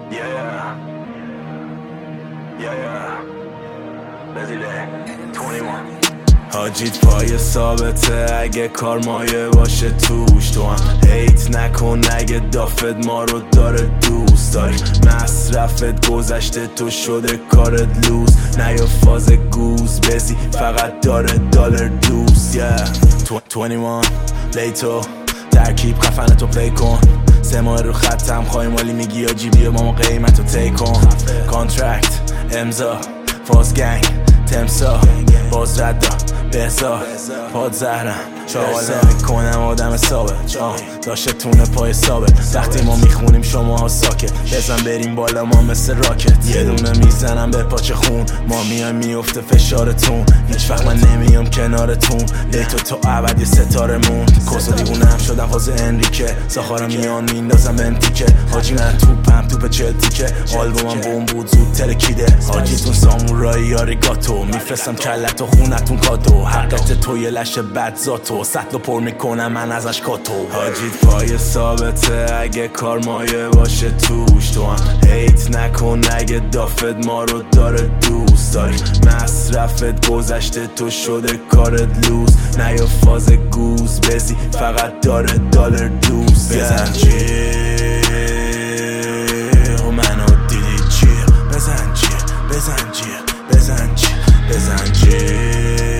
حاجیت پای ثابته اگه کار مایه باشه توش، تو هم هیت نکن اگه دافت ما رو داره دوست داری، مصرفت گذشته تو شده کارت لوز، نه یا فاز گوز بزی فقط داره دلار دوست. 21 لیتو ترکیب خفنتو پلی کن، 3 ماه رو خطم خواهی مالی میگی یا جیبی ماما قیمتو تی کن، کانترکت امضا فاز گنگ تمسا باز ردا بهزار پاد زهرم شاواله میکنم آدم ثابت داشته تونه پای ثابت، وقتی ما میخونیم شما ها ساکت، بزن بریم بالا ما مثل راکت، یه دونه میزنم به پاچه خون، ما میایم میفته فشارتون، هیچ وقت من نمیام کنارتون، لیتو تو ابدی ستارمون، کسو دیوونم شدم فاز انریکه، ساخارم میان میندازم بنتیکه، حاجی من توپ چلتیکه، آلبومم بوم بود زود ترکیده، حاجیتون سامورایی آریگاتو، میفرستم کلت و خونتون کادو، حقیقت تو یه لشه بد ذاتو، سطل پر میکنم من ازش کاتو، حاجیت پای ثابته اگه کار مایه باشه توش، تو هم هیت نکن اگه دافت ما رو داره دوست داری، مصرفت گذشته تو شده کارت لوز، نه یا فاز گوز بزی فقط داره دلار دوست. بزن چیه و منو دیدی چیه، بزن چیه بزن چیه بزن چیه بزن چیه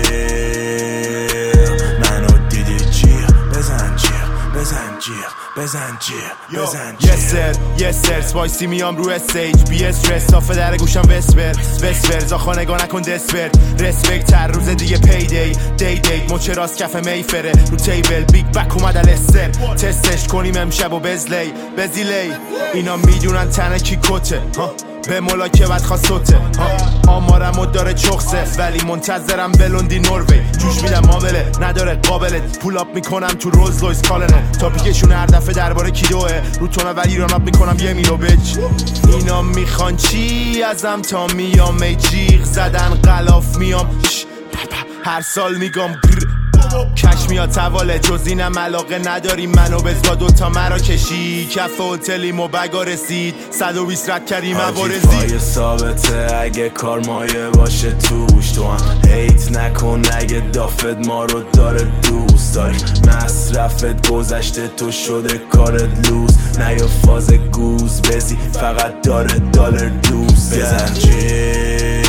بزن چیه یه سر سپایسی میام رو استیج بی استرس، صافه در گوشم وسپر زاخا نگاه نکن دسپر، رسپکت تر روز دیگه پی دی مچ راست کف میفره رو تیبل، بیگ بک اومد الستر، تستش کنیم امشب و بزلی اینا میدونن تنه کی کته، به ملاکه بد خواستوته، آمارمو داره چخصه ولی منتظرم بلوندی نروی، جوش میدم مابله نداره قابلت، پول اپ میکنم تو رولز لویس کالنه، تاپیکشون هر دفعه درباره کیدوه، رو تونه ولی ران اپ میکنم یه میلو بچ، اینا میخوان چی ازم تا میام ای جیغ زدن غلاف میام هر سال میگم کش میاد تواله، جز اینم علاقه نداری منو بزا دوتا مرا کشی، کف هتلیم و بگا رسید 120 رد کردیم عوارزی، پای ثابته اگه کار مایه باشه توش، تو هم هیت نکن اگه دافت ما رو داره دوست داری، مصرفت گذشته تو شده کارت لوز، نه یا فاز گوز بزی فقط داره دلار دوست. بزن چیه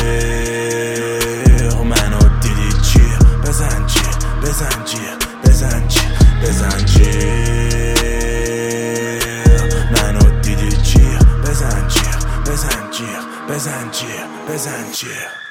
و منو دیدی چیه، بزن چیه بزن چیه منو دیدی چیه، بزن چیه